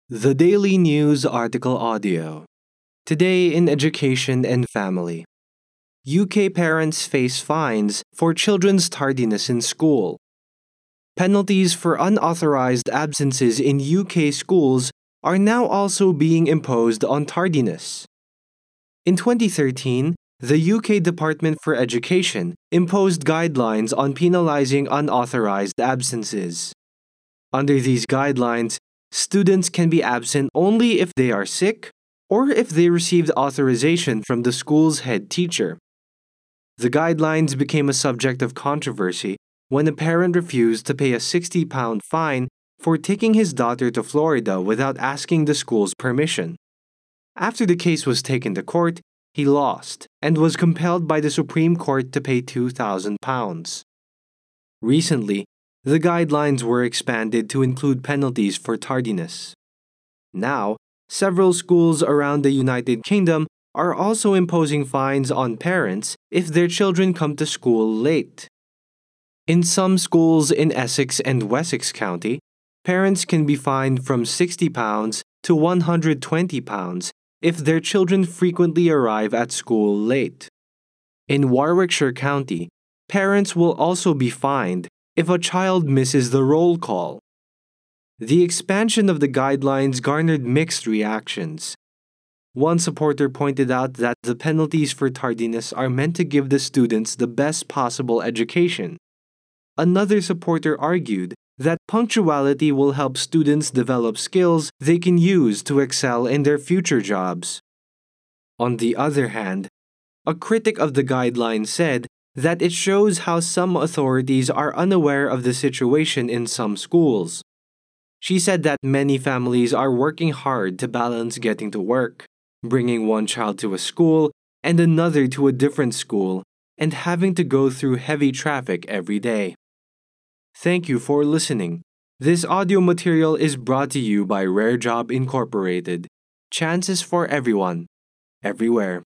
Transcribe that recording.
The Daily News Article Audio. Today in Education and Family. UK parents face fines for children's tardiness in school. Penalties for unauthorized absences in UK schools are now also being imposed on tardiness. In 2013, the UK Department for Education imposed guidelines on penalizing unauthorized absences. Under these guidelines, students can be absent only if they are sick or if they received authorization from the school's head teacher. The guidelines became a subject of controversy when a parent refused to pay a £60 fine for taking his daughter to Florida without asking the school's permission. After the case was taken to court, he lost and was compelled by the Supreme Court to pay £2,000. Recently, the guidelines were expanded to include penalties for tardiness. Now, several schools around the United Kingdom are also imposing fines on parents if their children come to school late. In some schools in Essex and Wessex County, parents can be fined from £60 to £120 if their children frequently arrive at school late. In Warwickshire County, parents will also be fined if a child misses the roll call. The expansion of the guidelines garnered mixed reactions. One supporter pointed out that the penalties for tardiness are meant to give the students the best possible education. Another supporter argued that punctuality will help students develop skills they can use to excel in their future jobs. On the other hand, a critic of the guidelines said that it shows how some authorities are unaware of the situation in some schools. She said that many families are working hard to balance getting to work, bringing one child to a school and another to a different school, and having to go through heavy traffic every day. Thank you for listening. This audio material is brought to you by Rare Job Incorporated. Chances for everyone, everywhere.